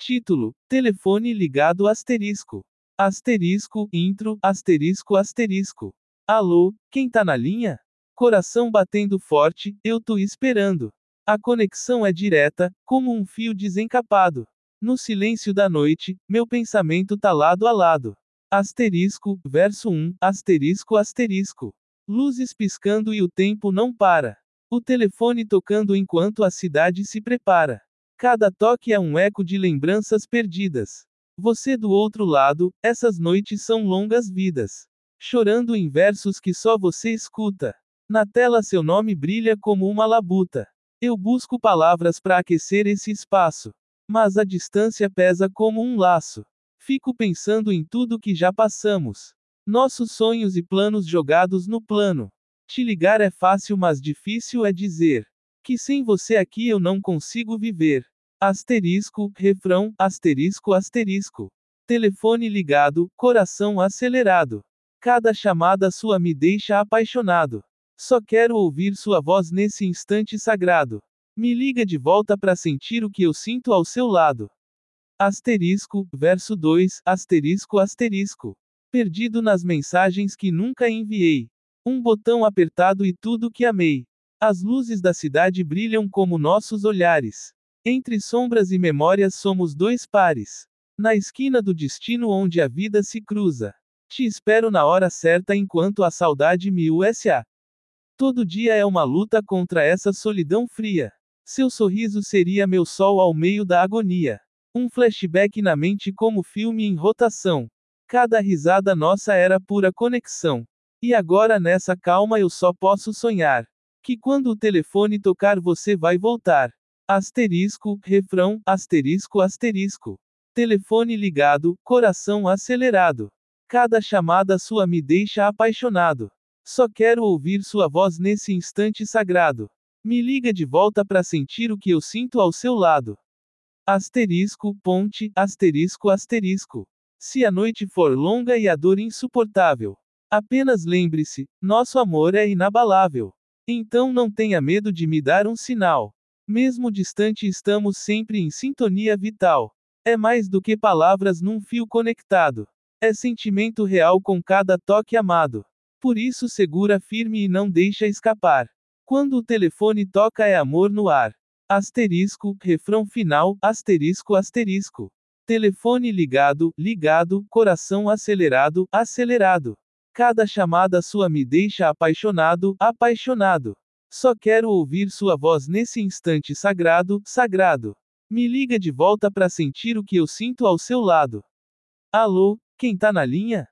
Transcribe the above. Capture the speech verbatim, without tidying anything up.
Título: Telefone ligado asterisco. Asterisco, intro, asterisco asterisco. Alô, quem tá na linha? Coração batendo forte, eu tô esperando. A conexão é direta, como um fio desencapado. No silêncio da noite, meu pensamento tá lado a lado. Asterisco, verso um, asterisco asterisco. Luzes piscando e o tempo não para. O telefone tocando enquanto a cidade se prepara. Cada toque é um eco de lembranças perdidas. Você do outro lado, essas noites são longas vidas. Chorando em versos que só você escuta. Na tela seu nome brilha como uma labuta. Eu busco palavras para aquecer esse espaço. Mas a distância pesa como um laço. Fico pensando em tudo que já passamos. Nossos sonhos e planos jogados no plano. Te ligar é fácil, mas difícil é dizer que sem você aqui eu não consigo viver. Asterisco, refrão, asterisco asterisco. Telefone ligado, coração acelerado. Cada chamada sua me deixa apaixonado. Só quero ouvir sua voz nesse instante sagrado. Me liga de volta pra sentir o que eu sinto ao seu lado. Asterisco, verso dois, asterisco asterisco. Perdido nas mensagens que nunca enviei. Um botão apertado e tudo que amei. As luzes da cidade brilham como nossos olhares. Entre sombras e memórias somos dois pares. Na esquina do destino onde a vida se cruza. Te espero na hora certa enquanto a saudade me usa. Todo dia é uma luta contra essa solidão fria. Seu sorriso seria meu sol ao meio da agonia. Um flashback na mente como filme em rotação. Cada risada nossa era pura conexão. E agora nessa calma eu só posso sonhar. Que quando o telefone tocar você vai voltar. Asterisco, refrão, asterisco asterisco. Telefone ligado, coração acelerado. Cada chamada sua me deixa apaixonado. Só quero ouvir sua voz nesse instante sagrado. Me liga de volta pra sentir o que eu sinto ao seu lado. Asterisco, ponte, asterisco asterisco. Se a noite for longa e a dor insuportável, apenas lembre-se, nosso amor é inabalável. Então não tenha medo de me dar um sinal. Mesmo distante estamos sempre em sintonia vital. É mais do que palavras num fio conectado. É sentimento real com cada toque amado. Por isso segura firme e não deixa escapar. Quando o telefone toca é amor no ar. Asterisco, refrão final, asterisco asterisco. Telefone ligado, ligado, coração acelerado, acelerado. Cada chamada sua me deixa apaixonado, apaixonado. Só quero ouvir sua voz nesse instante sagrado, sagrado. Me liga de volta pra sentir o que eu sinto ao seu lado. Alô, quem tá na linha?